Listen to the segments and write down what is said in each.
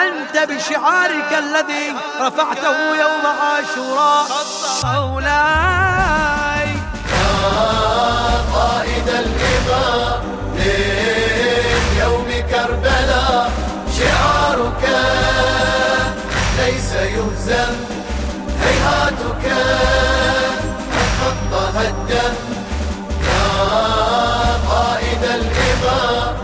أنت بشعارك الذي رفعته يوم عاشوراء. مولاي يا قائد الإمام ليوم كربلاء، شعارك ليس يهزم، هيهاتك قد خطها الدم. يا قائد الإمام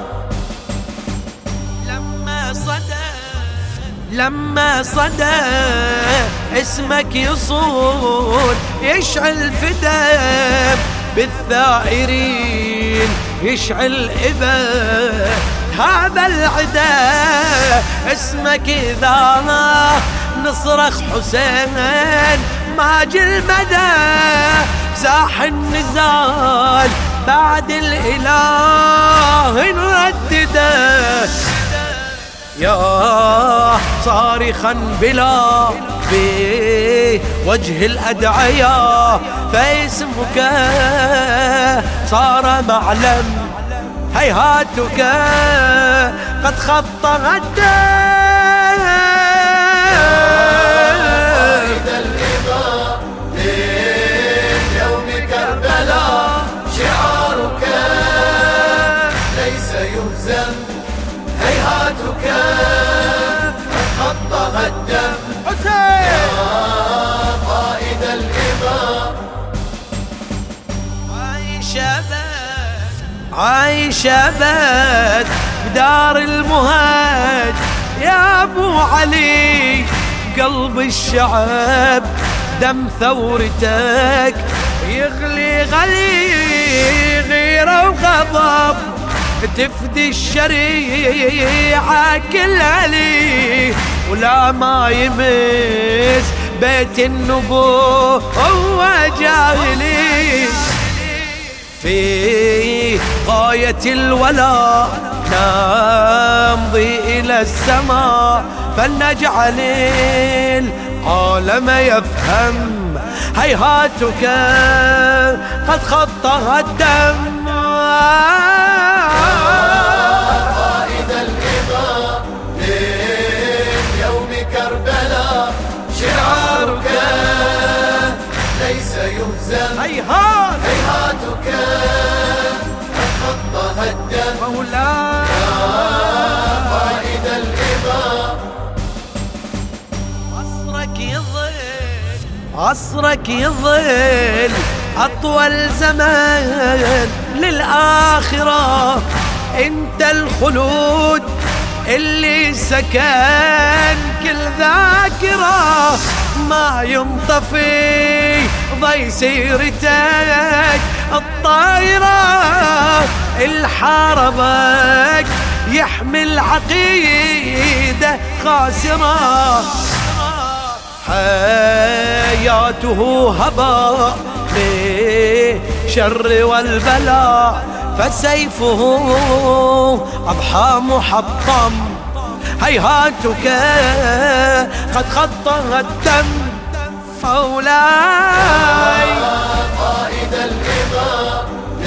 لما صدى اسمك يصول يشعل فداء بالثائرين، يشعل إبا هذا العدا. اسمك إذا نصرخ حسين ماجي المدى، ساح النزال بعد الإله نردده. يا صارخا بلا بوجه الأدعياء، فاسمك صار معلم، هيهاتك قد خط الدم. قائد الإمام ليوم كربلاء، شعارك ليس يهزم، هيهاتك قد خطها الدم. يا قائد الإمام عايش أبد بدار المهاج يا أبو علي، قلب الشعب دم ثورتك يغلي غلي غيرة وغضب، تفدي الشريعة كلها لي، ولا ما يمس بيت النبوة هو جاهلي. في غاية الولاء نمضي إلى السماء، فلنجعل العالم يفهم، هيهاتك قد خطها الدم. قائد الإمام ليوم كربلاء، شعارك ليس يهزم، هيهاتك قد خطها الدم. مولاي يا قائد الإمام عصرك يظل أطول زمان للآخرة، انت الخلود اللي سكن كل ذاكرة، ما ينطفي ضي سيرتك الطايرة، الحاربك يحمل عقيدة خاسرة، حياته هباء للشر والبلاء، فسيفه أضحى محطم، هيهاتك قد خطها الدم. مولاي قائد الإمام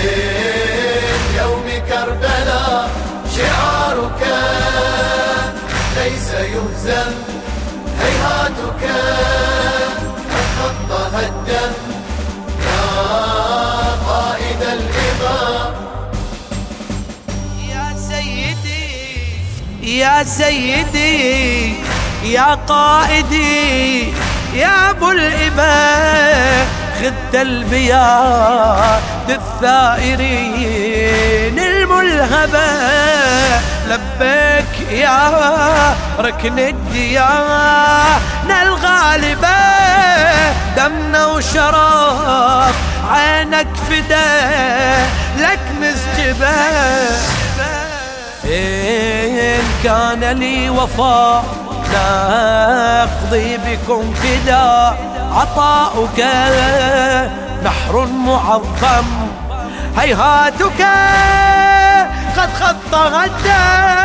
ليوم كربلاء، شعارك ليس يهزم، هيهاتك قد خطها الدم. يا قائد الإمام يا سيدي يا قائدي يا أبو الإمام، خذ تلبيات الثائرين الملهبة، لبيك يا ركن الديانة الغالبة، دمنا وشرف عينك فدا لك مسجبة، إن كان لي وفاء نقضي بكم فداء، عطاؤك نحر معظم، هيهاتك قد خط غدا.